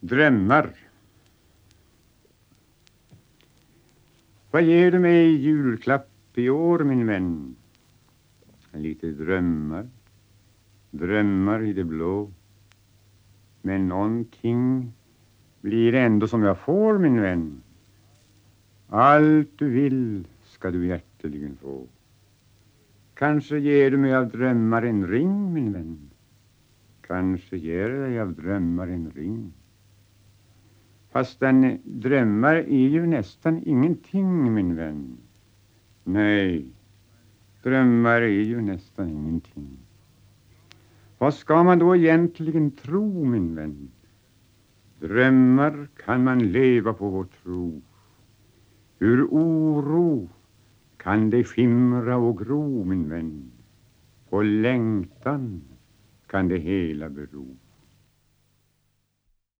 Drömmar. Vad ger du mig i julklapp i år, min vän? Lite drömmar. Drömmar i det blå. Men någonting blir ändå som jag får, min vän. Allt du vill ska du hjärteligen få. Kanske ger du mig av drömmar en ring, min vän. Kanske ger jag dig av drömmar en ring. Fast den drömmar är ju nästan ingenting, min vän. Nej, drömmar är ju nästan ingenting. Vad ska man då egentligen tro, min vän? Drömmar kan man leva på vår tro. Ur oro kan det skimra och gro, min vän. På längtan kan det hela bero.